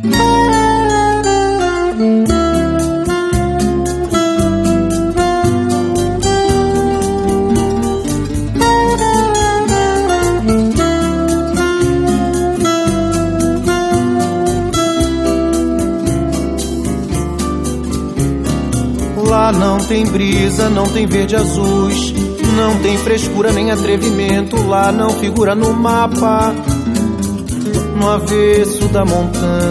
Lá não tem brisa, não tem verde azuis, não tem frescura nem atrevimento. Lá não figura no mapa, no avesso da montanha.